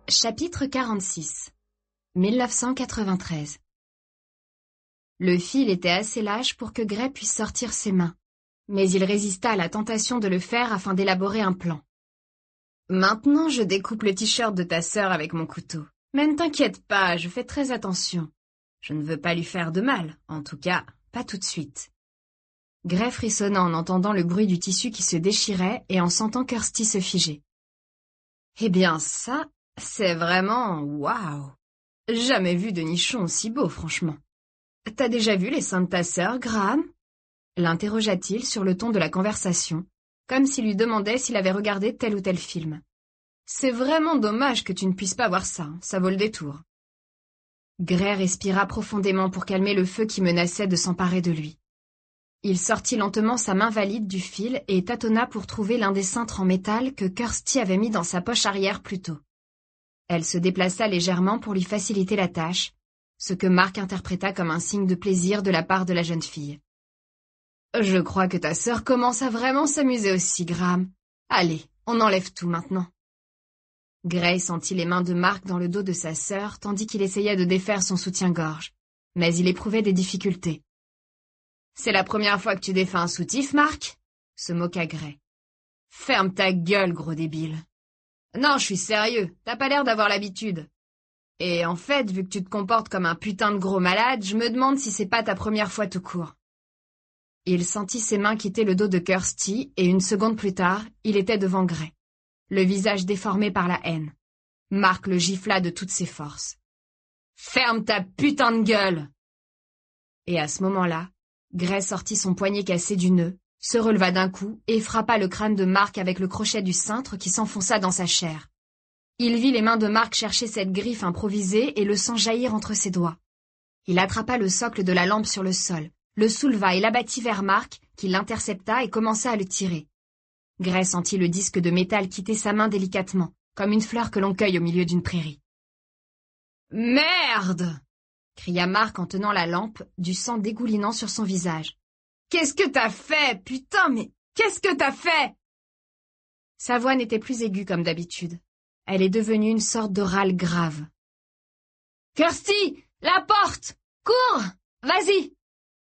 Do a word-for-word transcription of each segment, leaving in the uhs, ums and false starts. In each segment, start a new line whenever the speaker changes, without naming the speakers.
Chapitre quarante-six mille neuf cent quatre-vingt-treize Le fil était assez lâche pour que Gray puisse sortir ses mains, mais il résista à la tentation de le faire afin d'élaborer un plan. « Maintenant, je découpe le t-shirt de ta sœur avec mon couteau. Mais ne t'inquiète pas, je fais très attention. Je ne veux pas lui faire de mal, en tout cas, pas tout de suite. » Gray frissonna en entendant le bruit du tissu qui se déchirait et en sentant Kirsty se figer. « Eh bien ça, c'est vraiment... waouh! Jamais vu de nichon aussi beau, franchement. T'as déjà vu les seins de ta sœur, Graham ?» l'interrogea-t-il sur le ton de la conversation, comme s'il lui demandait s'il avait regardé tel ou tel film. « C'est vraiment dommage que tu ne puisses pas voir ça, ça vaut le détour. » Gray respira profondément pour calmer le feu qui menaçait de s'emparer de lui. Il sortit lentement sa main valide du fil et tâtonna pour trouver l'un des cintres en métal que Kirsty avait mis dans sa poche arrière plus tôt. Elle se déplaça légèrement pour lui faciliter la tâche, ce que Mark interpréta comme un signe de plaisir de la part de la jeune fille. « Je crois que ta sœur commence à vraiment s'amuser aussi, Graham. Allez, on enlève tout maintenant. » Gray sentit les mains de Mark dans le dos de sa sœur tandis qu'il essayait de défaire son soutien-gorge, mais il éprouvait des difficultés. « C'est la première fois que tu défais un soutif, Mark ?» se moqua Gray. « Ferme ta gueule, gros débile. » « Non, je suis sérieux, t'as pas l'air d'avoir l'habitude. Et en fait, vu que tu te comportes comme un putain de gros malade, je me demande si c'est pas ta première fois tout court. » Il sentit ses mains quitter le dos de Kirsty et une seconde plus tard, il était devant Gray, le visage déformé par la haine. Mark le gifla de toutes ses forces. « Ferme ta putain de gueule !» Et à ce moment-là, Gray sortit son poignet cassé du nœud, se releva d'un coup et frappa le crâne de Mark avec le crochet du cintre qui s'enfonça dans sa chair. Il vit les mains de Mark chercher cette griffe improvisée et le sang jaillir entre ses doigts. Il attrapa le socle de la lampe sur le sol, le souleva et l'abattit vers Mark, qui l'intercepta et commença à le tirer. Gray sentit le disque de métal quitter sa main délicatement, comme une fleur que l'on cueille au milieu d'une prairie. « Merde !» cria Mark en tenant la lampe, du sang dégoulinant sur son visage. « Qu'est-ce que t'as fait, putain, mais qu'est-ce que t'as fait ?» Sa voix n'était plus aiguë comme d'habitude. Elle est devenue une sorte de râle grave. « Kirsty, la porte! Cours! Vas-y !»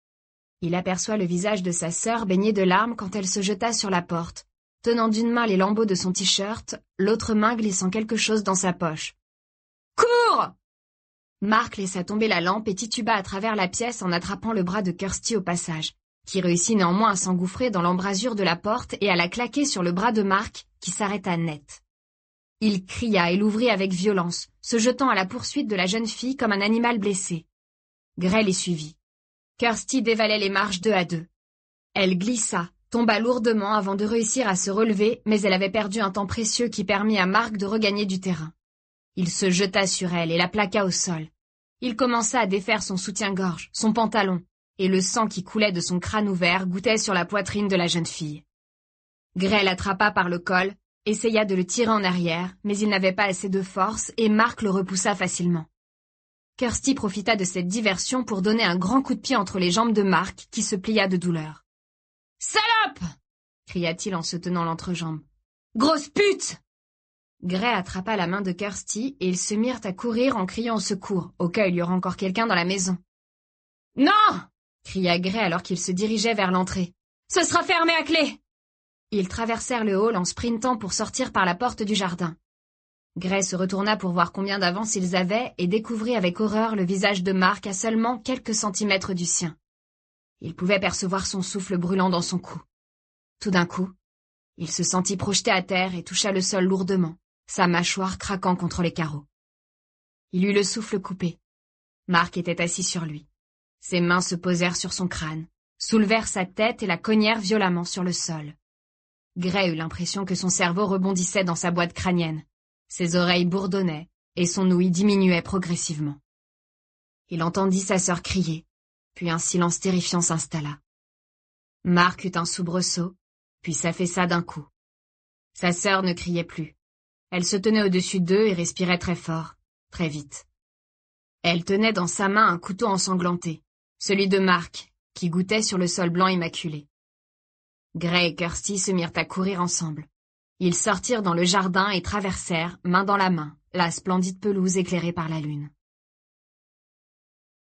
Il aperçoit le visage de sa sœur baigné de larmes quand elle se jeta sur la porte, tenant d'une main les lambeaux de son t-shirt, l'autre main glissant quelque chose dans sa poche. « Cours !» Mark laissa tomber la lampe et tituba à travers la pièce en attrapant le bras de Kirsty au passage, qui réussit néanmoins à s'engouffrer dans l'embrasure de la porte et à la claquer sur le bras de Mark, qui s'arrêta net. Il cria et l'ouvrit avec violence, se jetant à la poursuite de la jeune fille comme un animal blessé. Gray les suivit. Kirsty dévalait les marches deux à deux. Elle glissa, tomba lourdement avant de réussir à se relever, mais elle avait perdu un temps précieux qui permit à Mark de regagner du terrain. Il se jeta sur elle et la plaqua au sol. Il commença à défaire son soutien-gorge, son pantalon, et le sang qui coulait de son crâne ouvert gouttait sur la poitrine de la jeune fille. Gray l'attrapa par le col, essaya de le tirer en arrière, mais il n'avait pas assez de force et Mark le repoussa facilement. Kirsty profita de cette diversion pour donner un grand coup de pied entre les jambes de Mark, qui se plia de douleur. « Salope !» cria-t-il en se tenant l'entrejambe. « Grosse pute !» Gray attrapa la main de Kirsty et ils se mirent à courir en criant au secours, au cas où il y aurait encore quelqu'un dans la maison. « Non !» cria Gray alors qu'il se dirigeait vers l'entrée. « Ce sera fermé à clé !» Ils traversèrent le hall en sprintant pour sortir par la porte du jardin. Gray se retourna pour voir combien d'avance ils avaient et découvrit avec horreur le visage de Mark à seulement quelques centimètres du sien. Il pouvait percevoir son souffle brûlant dans son cou. Tout d'un coup, il se sentit projeté à terre et toucha le sol lourdement, sa mâchoire craquant contre les carreaux. Il eut le souffle coupé. Mark était assis sur lui. Ses mains se posèrent sur son crâne, soulevèrent sa tête et la cognèrent violemment sur le sol. Gray eut l'impression que son cerveau rebondissait dans sa boîte crânienne. Ses oreilles bourdonnaient et son ouïe diminuait progressivement. Il entendit sa sœur crier, puis un silence terrifiant s'installa. Mark eut un soubresaut, puis s'affaissa d'un coup. Sa sœur ne criait plus. Elle se tenait au-dessus d'eux et respirait très fort, très vite. Elle tenait dans sa main un couteau ensanglanté, celui de Mark, qui gouttait sur le sol blanc immaculé. Gray et Kirsty se mirent à courir ensemble. Ils sortirent dans le jardin et traversèrent, main dans la main, la splendide pelouse éclairée par la lune.